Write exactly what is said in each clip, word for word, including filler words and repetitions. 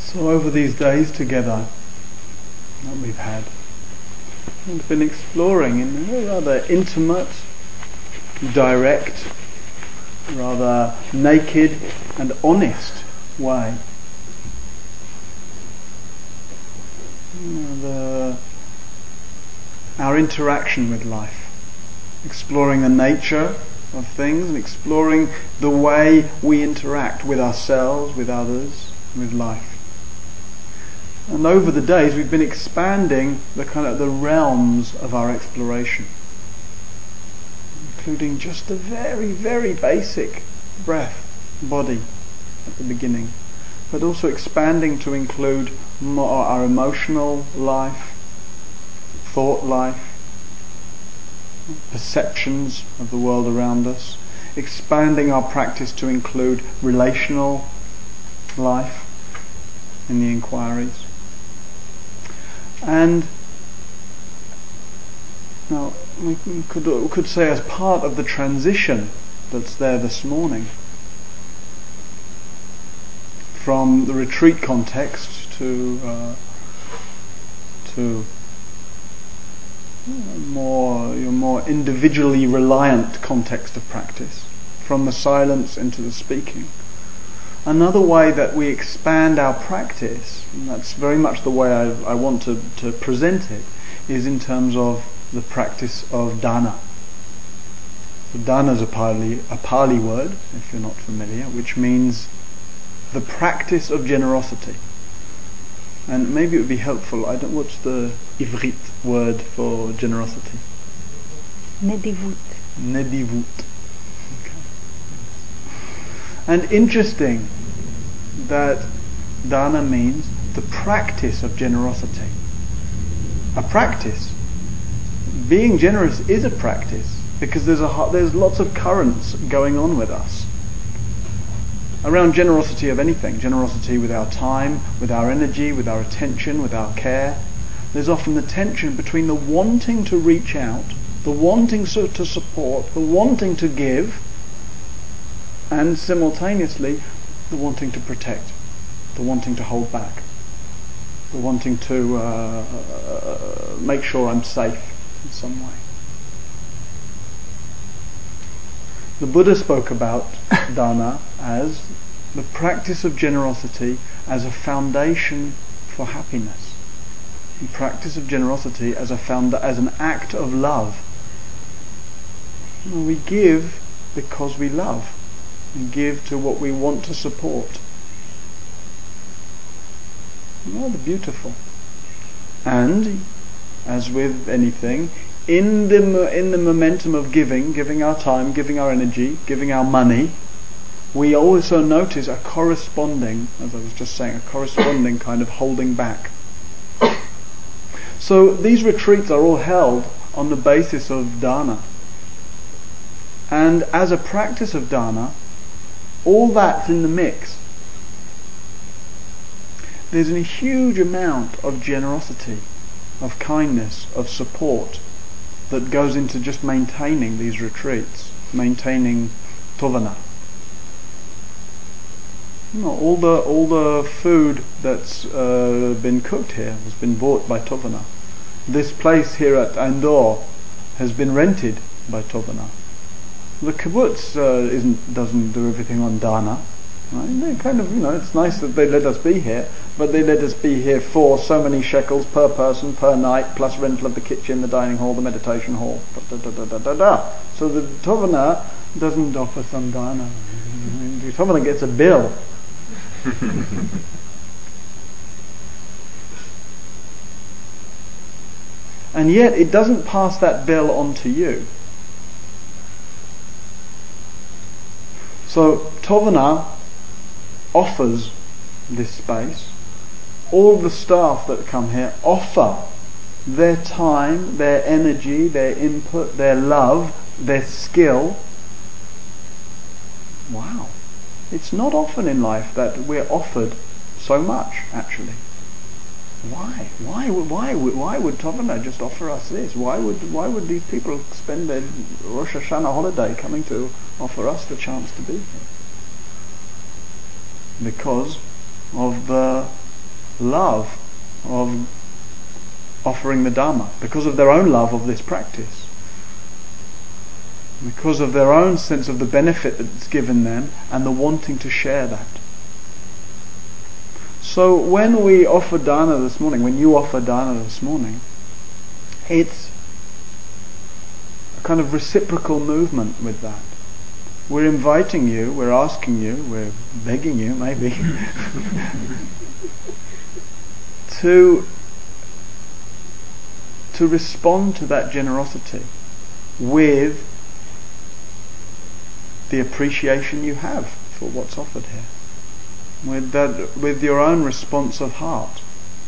So over these days together that we've had, we've been exploring in a rather intimate, direct, rather naked and honest way the, our interaction with life, exploring the nature of things and exploring the way we interact with ourselves, with others, with life. And over the days we've been expanding the kind of the realms of our exploration, including just the very, very basic breath, body at the beginning, but also expanding to include more our emotional life, thought life, perceptions of the world around us, expanding our practice to include relational life in the inquiries. And now we could, we could say as part of the transition that's there this morning from the retreat context to uh, to more your more individually reliant context of practice, from the silence into the speaking. Another way that we expand our practice, and that's very much the way I, I want to, to present it, is in terms of the practice of dana. So dana is a Pali, a Pali word, if you're not familiar, which means the practice of generosity. And maybe it would be helpful, I don't, what's the Ivrit word for generosity? Nedivut. Nedivut. Okay. And interesting that dana means the practice of generosity. A practice. Being generous is a practice because there's a there's lots of currents going on with us around generosity of anything. Generosity with our time, with our energy, with our attention, with our care. There's often the tension between the wanting to reach out, the wanting to support, the wanting to give, and simultaneously the wanting to protect, the wanting to hold back, the wanting to uh, uh, make sure I'm safe in some way. The Buddha spoke about dana as the practice of generosity as a foundation for happiness. The practice of generosity as a found as an act of love. We give because we love. We give to what we want to support. Rather beautiful. And, as with anything, in the in the momentum of giving, giving our time, giving our energy, giving our money, we also notice a corresponding, as I was just saying, a corresponding kind of holding back. So these retreats are all held on the basis of dana. And as a practice of dana, all that's in the mix. There's a huge amount of generosity, of kindness, of support that goes into just maintaining these retreats, maintaining tovana. You know, all the all the food that's uh, been cooked here has been bought by tovana. This place here at Indore has been rented by tovana. The kibbutz uh, isn't doesn't do everything on dana. Right? They kind of, you know, it's nice that they let us be here, but they let us be here for so many shekels per person per night, plus rental of the kitchen, the dining hall, the meditation hall. Da, da, da, da, da, da. So the tovana doesn't offer some dana. The tovana gets a bill. And yet it doesn't pass that bill on to you. So tovana offers this space. All the staff that come here offer their time, their energy, their input, their love, their skill. Wow. It's not often in life that we're offered so much, actually. Why? Why would why would why would tovana just offer us this? Why would why would these people spend their Rosh Hashanah holiday coming to offer us the chance to be here? Because of the love of offering the Dharma, because of their own love of this practice, because of their own sense of the benefit that it's given them and the wanting to share that. So when we offer dana this morning, when you offer dana this morning, it's a kind of reciprocal movement with that. We're inviting you, we're asking you, we're begging you maybe to to respond to that generosity with the appreciation you have for what's offered here, with that, with your own response of heart,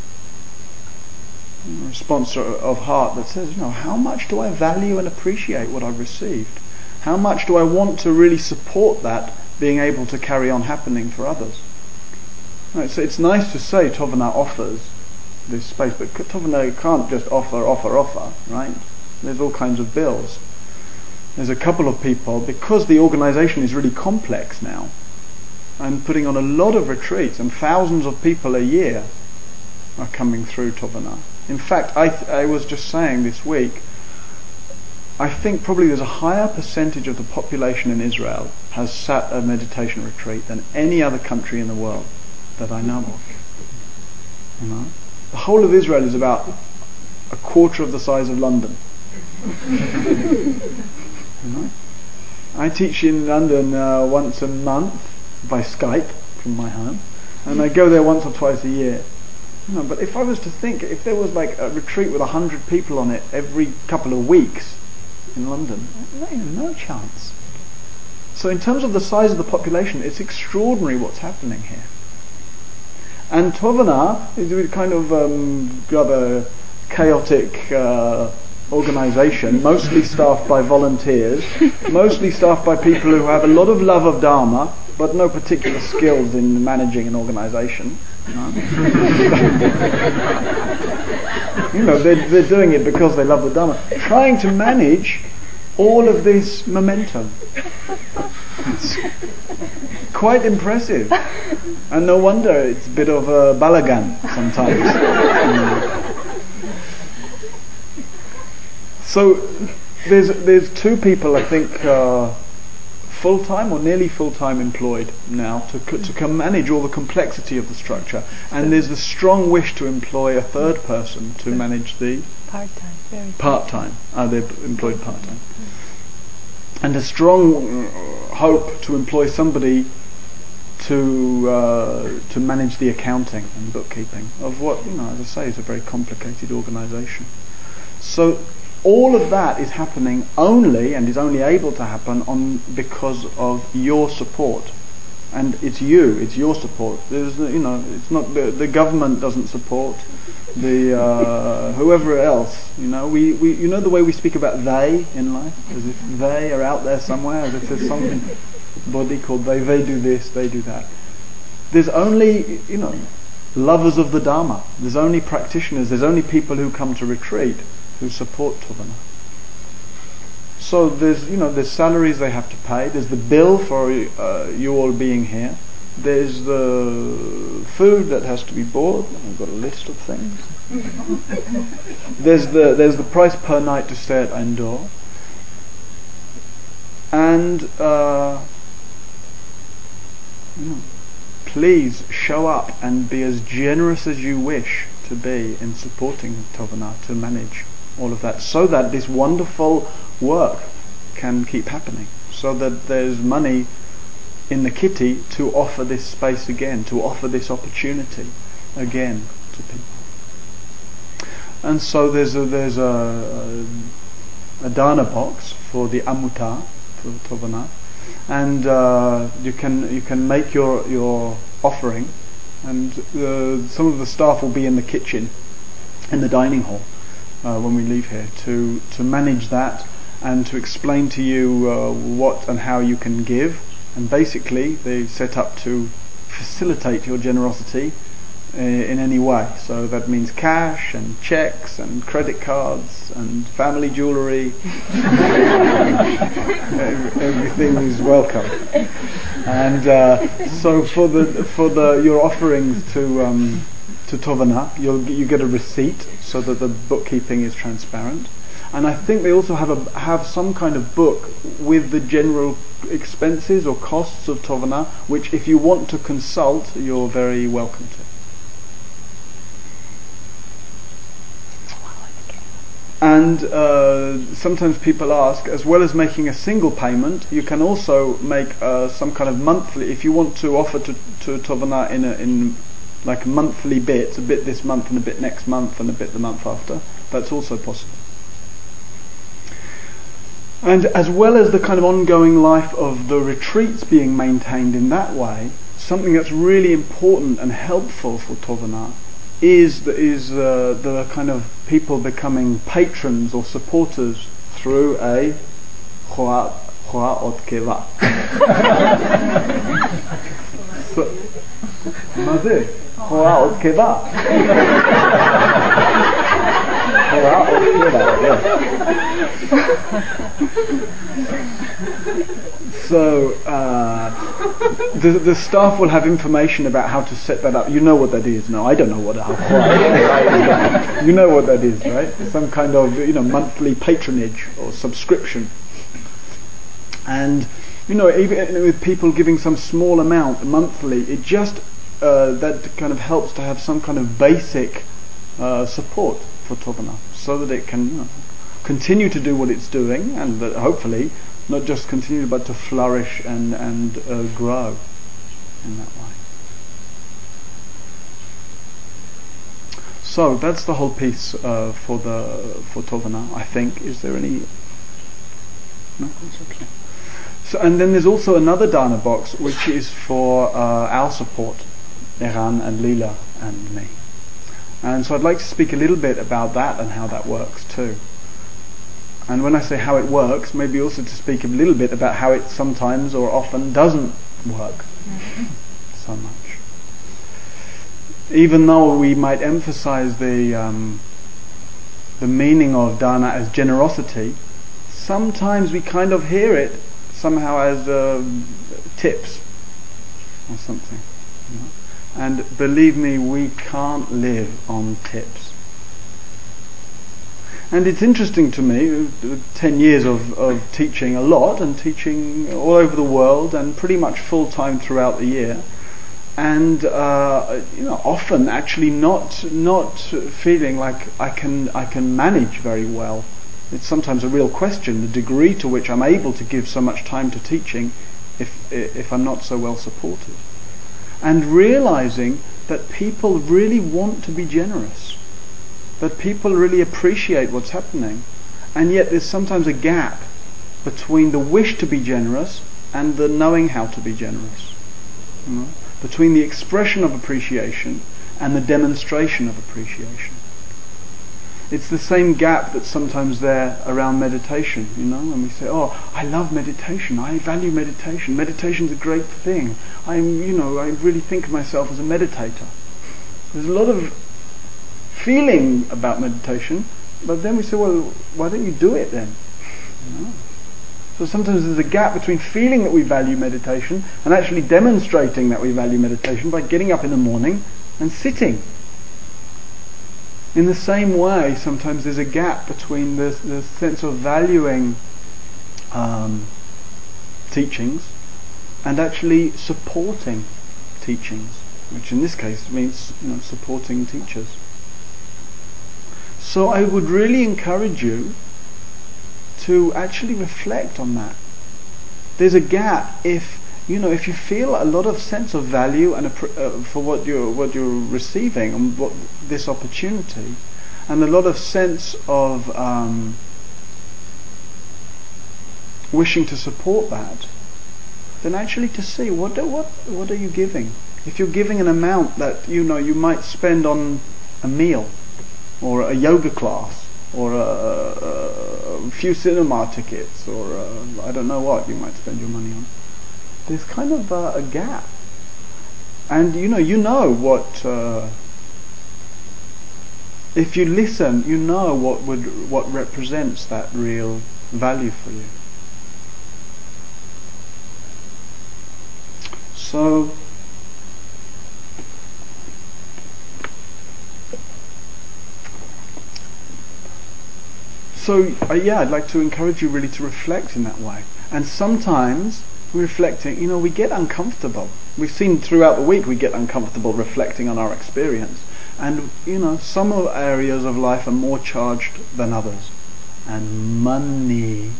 a response of heart that says, you know, how much do I value and appreciate what I've received? How much do I want to really support that being able to carry on happening for others? Right, so it's nice to say Tovana offers this space, but Tovana can't just offer, offer, offer, right? There's all kinds of bills. There's a couple of people, because the organisation is really complex now, I'm putting on a lot of retreats, and thousands of people a year are coming through Tovana. In fact, I, th- I was just saying this week, I think probably there's a higher percentage of the population in Israel has sat a meditation retreat than any other country in the world that I know of. You know? The whole of Israel is about a quarter of the size of London. You know? I teach in London uh, once a month by Skype from my home, and I go there once or twice a year. You know, but if I was to think, if there was like a retreat with a hundred people on it every couple of weeks in London, no, no chance. So in terms of the size of the population, it's extraordinary what's happening here. And Tovana is a kind of um, rather chaotic uh, organisation, mostly staffed by volunteers, mostly staffed by people who have a lot of love of Dharma, but no particular skills in managing an organisation. You know, you know they're, they're doing it because they love the Dharma, trying to manage all of this momentum. It's quite impressive. And no wonder it's a bit of a balagan sometimes. So there's there's two people, I think, uh, full-time or nearly full-time employed now to to come manage all the complexity of the structure. And there's a strong wish to employ a third person to manage the part-time. Very part-time. Are they employed part-time? And a strong hope to employ somebody to uh, to manage the accounting and bookkeeping of what, you know, as I say, is a very complicated organisation. So all of that is happening only, and is only able to happen on because of your support, and it's you, it's your support. There's, you know, it's not the, the government doesn't support the uh, whoever else. You know, we, we you know the way we speak about they in life, as if they are out there somewhere, as if there's some body called they. They do this, they do that. There's only, you know, lovers of the Dharma. There's only practitioners. There's only people who come to retreat who support Tovana. So there's, you know, there's salaries they have to pay. There's the bill for uh, you all being here. There's the food that has to be bought. I've got a list of things. there's the there's the price per night to stay at Indore. And uh, you know, please show up and be as generous as you wish to be in supporting Tovana to manage all of that, so that this wonderful work can keep happening, so that there's money in the kitty to offer this space again, to offer this opportunity again to people. And so there's a, there's a, a, a dana box for the Amutta, for Tovana, and uh, you can you can make your your offering, and uh, some of the staff will be in the kitchen, in the dining hall, uh, when we leave here, to to manage that and to explain to you uh, what and how you can give. And basically, they set up to facilitate your generosity uh, in any way. So that means cash and checks and credit cards and family jewellery. Everything is welcome. And uh, so for the for the your offerings to um, to Tovana. You'll, you get a receipt so that the bookkeeping is transparent. And I think they also have a, have some kind of book with the general expenses or costs of Tovana, which if you want to consult, you're very welcome to. And uh, sometimes people ask, as well as making a single payment, you can also make uh, some kind of monthly, if you want to offer to, to Tovana in a, in like monthly bits, a bit this month and a bit next month and a bit the month after, that's also possible. And as well as the kind of ongoing life of the retreats being maintained in that way, something that's really important and helpful for Tovana is the, is uh, the kind of people becoming patrons or supporters through a Choa Ot Keva. מה זה? Choa Ot Keva. Choa Ot Keva, yeah. So uh, the, the staff will have information about how to set that up. You know what that is. No, I don't know what a Choa is. You know what that is, right? Some kind of, you know, monthly patronage or subscription. And you know, even with people giving some small amount monthly, it just uh, that kind of helps to have some kind of basic uh, support for Tovana, so that it can, you know, continue to do what it's doing, and that hopefully not just continue but to flourish and and uh, grow in that way. So that's the whole piece uh, for the for Tovana, I think. Is there any? No, that's okay. So, and then there's also another dana box which is for uh, our support, Eran and Leela and me. And so I'd like to speak a little bit about that and how that works too. And when I say how it works, maybe also to speak a little bit about how it sometimes or often doesn't work so much. Even though we might emphasize the um, the meaning of dana as generosity, sometimes we kind of hear it somehow as uh, tips or something. You know? And believe me, we can't live on tips. And it's interesting to me, ten years of, of teaching a lot and teaching all over the world and pretty much full time throughout the year, and uh, you know, often actually not not feeling like I can I can manage very well. It's sometimes a real question, the degree to which I'm able to give so much time to teaching if if I'm not so well supported. And realizing that people really want to be generous, that people really appreciate what's happening, and yet there's sometimes a gap between the wish to be generous and the knowing how to be generous. You know? Between the expression of appreciation and the demonstration of appreciation. It's the same gap that's sometimes there around meditation, you know, when we say, oh, I love meditation, I value meditation, meditation's a great thing, I'm, you know, I really think of myself as a meditator. There's a lot of feeling about meditation, but then we say, well, why don't you do it then? You know? So sometimes there's a gap between feeling that we value meditation and actually demonstrating that we value meditation by getting up in the morning and sitting. In the same way, sometimes there's a gap between the, the sense of valuing um, teachings and actually supporting teachings, which in this case means, you know, supporting teachers. So I would really encourage you to actually reflect on that. There's a gap if, you know, if you feel a lot of sense of value and uh, for what you're what you're receiving and what this opportunity, and a lot of sense of um, wishing to support that, then actually to see what do, what what are you giving? If you're giving an amount that, you know, you might spend on a meal, or a yoga class, or a, a, a few cinema tickets, or a, I don't know what you might spend your money on. There's kind of uh, a gap, and you know, you know what. Uh, if you listen, you know what would what represents that real value for you. So, so uh, yeah, I'd like to encourage you really to reflect in that way. And sometimes reflecting, you know, we get uncomfortable. We've seen throughout the week we get uncomfortable reflecting on our experience. And, you know, some of areas of life are more charged than others. And money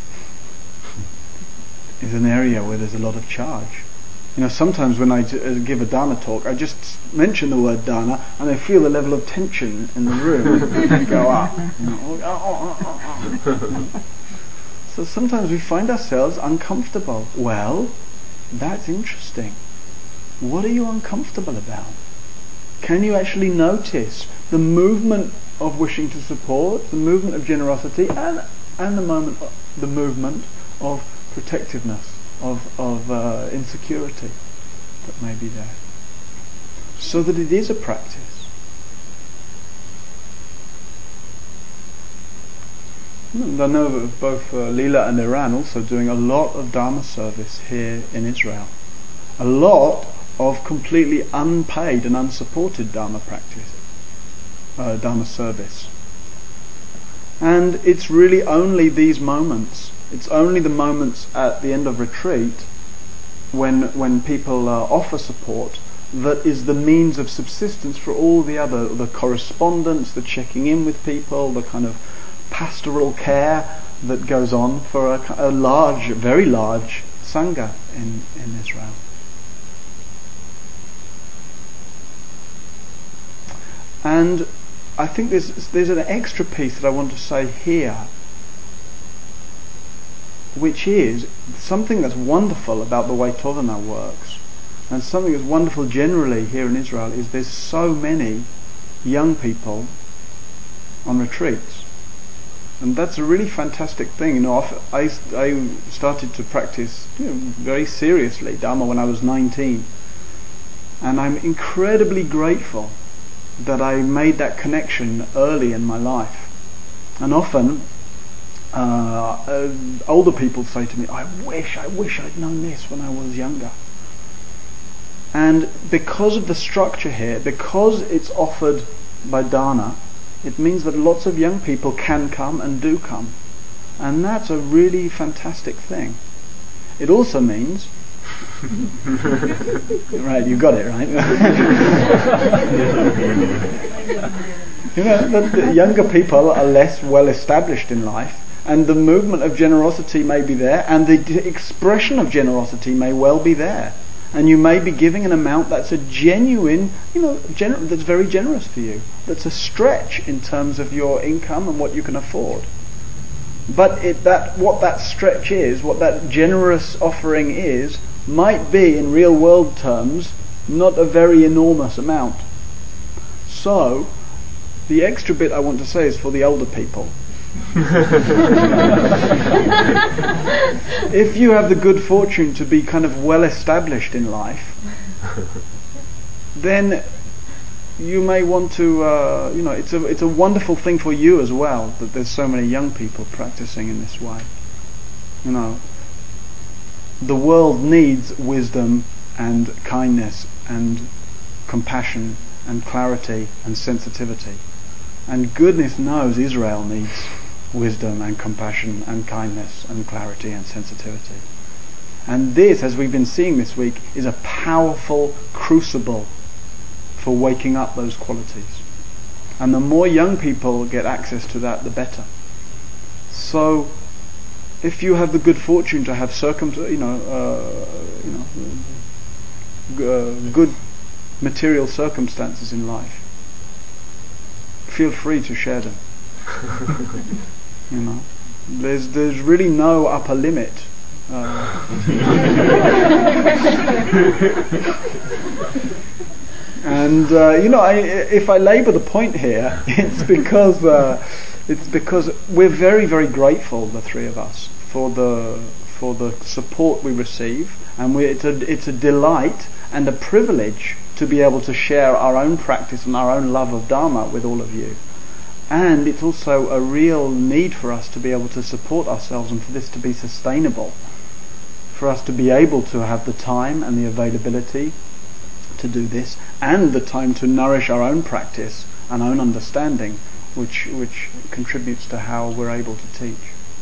is an area where there's a lot of charge. You know, sometimes when I give a Dharma talk, I just mention the word Dharma and I feel the level of tension in the room go up. You know. So sometimes we find ourselves uncomfortable. Well, that's interesting. What are you uncomfortable about? Can you actually notice the movement of wishing to support, the movement of generosity, and and the moment, the movement of protectiveness, of of uh, insecurity that may be there, so that it is a practice. And I know that both uh, Leela and Iran also doing a lot of Dharma service here in Israel, a lot of completely unpaid and unsupported Dharma practice, uh, Dharma service. And it's really only these moments, it's only the moments at the end of retreat when when people uh, offer support that is the means of subsistence for all the other, the correspondence, the checking in with people, the kind of pastoral care that goes on for a, a large, very large Sangha in, in Israel. And I think there's there's an extra piece that I want to say here, which is something that's wonderful about the way Tovana works, and something that's wonderful generally here in Israel is there's so many young people on retreats, and that's a really fantastic thing. You know, I I started to practice, you know, very seriously Dharma when I was nineteen, and I'm incredibly grateful that I made that connection early in my life. And often uh, uh, older people say to me, I wish, I wish I'd known this when I was younger. And because of the structure here, because it's offered by Dharna, it means that lots of young people can come and do come. And that's a really fantastic thing. It also means right, you got it, right? You know, that the younger people are less well established in life, and the movement of generosity may be there, and the expression of generosity may well be there, and you may be giving an amount that's a genuine, you know, gener- that's very generous for you, that's a stretch in terms of your income and what you can afford. But it, that what that stretch is, what that generous offering is, might be, in real world terms, not a very enormous amount. So, the extra bit I want to say is for the older people. If you have the good fortune to be kind of well established in life, then you may want to, uh, you know, it's a it's a wonderful thing for you as well that there's so many young people practicing in this way. You know, the world needs wisdom and kindness and compassion and clarity and sensitivity. And goodness knows Israel needs wisdom and compassion and kindness and clarity and sensitivity. And this, as we've been seeing this week, is a powerful crucible for waking up those qualities. And the more young people get access to that, the better. So, if you have the good fortune to have circum, you know, uh, you know, uh, good material circumstances in life, feel free to share them. You know, there's there's really no upper limit. Uh, and uh, you know, I, if I labour the point here, it's because uh, it's because we're very very grateful, the three of us, for the for the support we receive, and we, it's a it's a delight and a privilege to be able to share our own practice and our own love of Dharma with all of you. And it's also a real need for us to be able to support ourselves and for this to be sustainable, for us to be able to have the time and the availability to do this, and the time to nourish our own practice and own understanding which which contributes to how we're able to teach.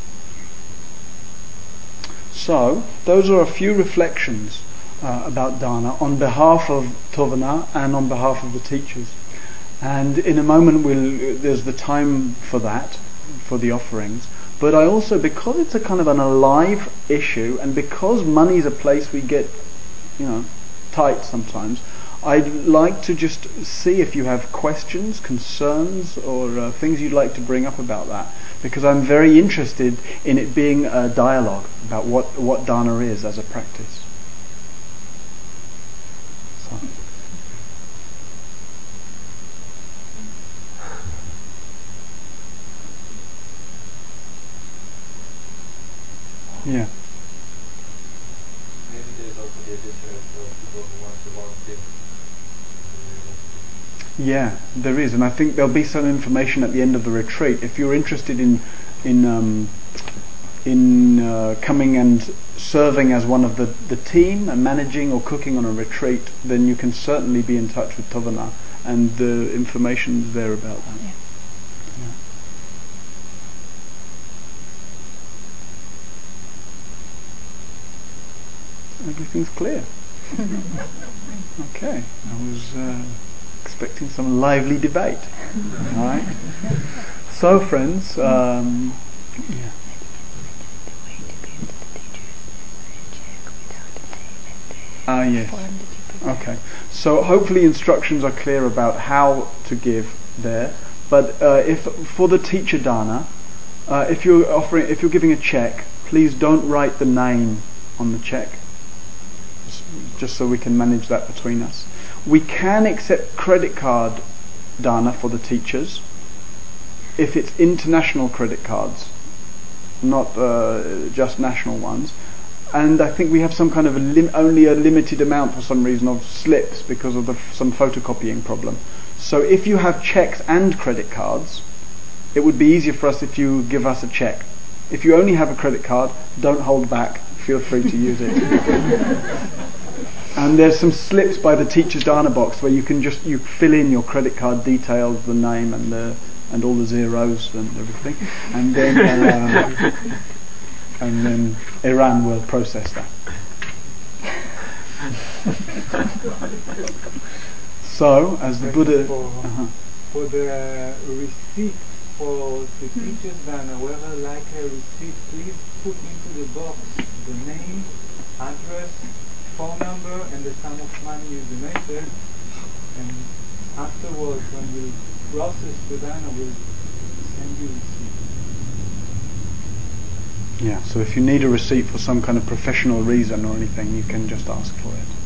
So, those are a few reflections uh, about dana on behalf of Tovana and on behalf of the teachers. And in a moment, we'll, there's the time for that, for the offerings. But I also, because it's a kind of an alive issue, and because money's a place we get, you know, tight sometimes, I'd like to just see if you have questions, concerns, or uh, things you'd like to bring up about that. Because I'm very interested in it being a dialogue about what, what dana is as a practice. So. Yeah. Maybe there's also the addition of people who want to volunteer. Yeah, there is, and I think there'll be some information at the end of the retreat. If you're interested in in um, in uh, coming and serving as one of the, the team and managing or cooking on a retreat, then you can certainly be in touch with Tovana, and the information's there about that. Yeah. Yeah. Everything's clear. Okay, I was uh, expecting some lively debate. All right. So, friends, um, yeah. Ah, yes. Okay. So hopefully instructions are clear about how to give there. But uh, if for the teacher dana, uh, if you're offering, if you're giving a check, please don't write the name on the check, just so we can manage that between us. We can accept credit card dana for the teachers if it's international credit cards, not uh, just national ones. And I think we have some kind of a lim- only a limited amount for some reason of slips because of the f- some photocopying problem. So if you have checks and credit cards, it would be easier for us if you give us a check. If you only have a credit card, don't hold back. Feel free to use it. And there's some slips by the teacher's dana box where you can just you fill in your credit card details, the name and the and all the zeros and everything, and then uh, and then Iran will process that. So, as the Buddha, for, uh-huh. for the receipt for the teacher's dana, whoever like a receipt, please put into the box the name, address, phone number, and the sum of money you donated. And afterwards, when we'll process the dana, we'll send you receipt. Yeah, so if you need a receipt for some kind of professional reason or anything, you can just ask for it.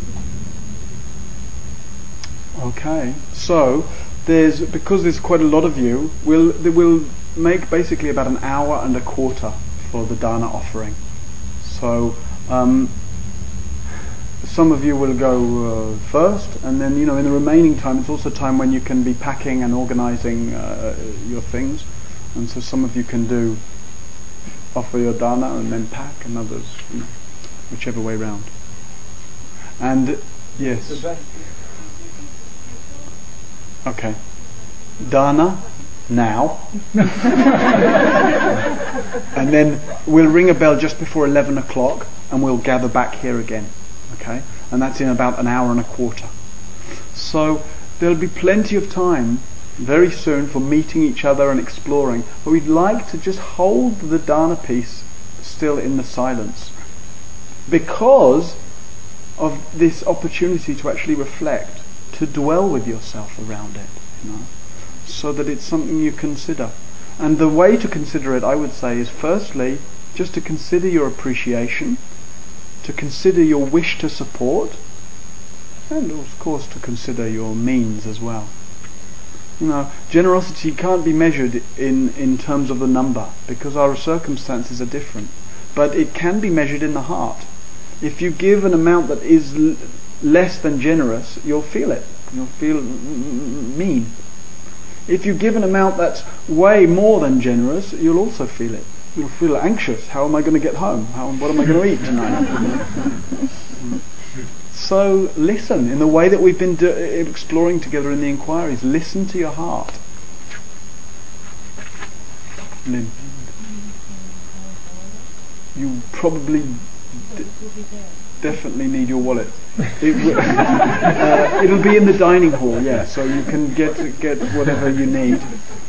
Okay, so there's because there's quite a lot of you, we'll we'll make basically about an hour and a quarter for the dana offering. So um, some of you will go uh, first, and then you know in the remaining time, it's also time when you can be packing and organising uh, your things, and so some of you can do offer your dana and then pack, and others, you know, whichever way round. And yes. Okay. Dana now. And then we'll ring a bell just before eleven o'clock and we'll gather back here again. Okay? And that's in about an hour and a quarter. So there'll be plenty of time very soon for meeting each other and exploring. But we'd like to just hold the dana piece still in the silence because of this opportunity to actually reflect, to dwell with yourself around it, you know, so that it's something you consider. And the way to consider it, I would say, is firstly just to consider your appreciation, to consider your wish to support, and of course to consider your means as well. You know, generosity can't be measured in, in terms of the number because our circumstances are different. But it can be measured in the heart. If you give an amount that is l- less than generous, you'll feel it. You'll feel m- mean. If you give an amount that's way more than generous, you'll also feel it. You'll feel anxious. How am I going to get home? How, what am I going to eat tonight? So listen, in the way that we've been do- exploring together in the inquiries, listen to your heart. Lynn. You probably d- definitely need your wallet. It w- uh, it'll be in the dining hall, yeah. So you can get get whatever you need.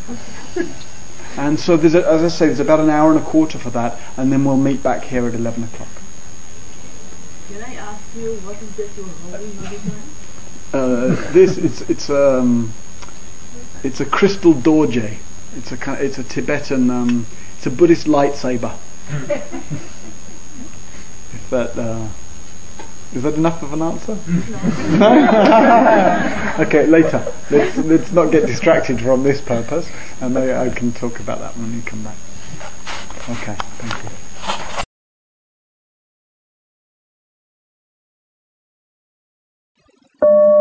And so there's, a, as I say, there's about an hour and a quarter for that, and then we'll meet back here at eleven o'clock. Can I ask you what is that you're holding all the time? Uh, this it's it's um it's a crystal dorje. It's a ki- it's a Tibetan um, it's a Buddhist lightsaber. If that uh, is that enough of an answer? No. Okay, later. Let's let's not get distracted from this purpose, and I, I can talk about that when you come back. Okay, thank you.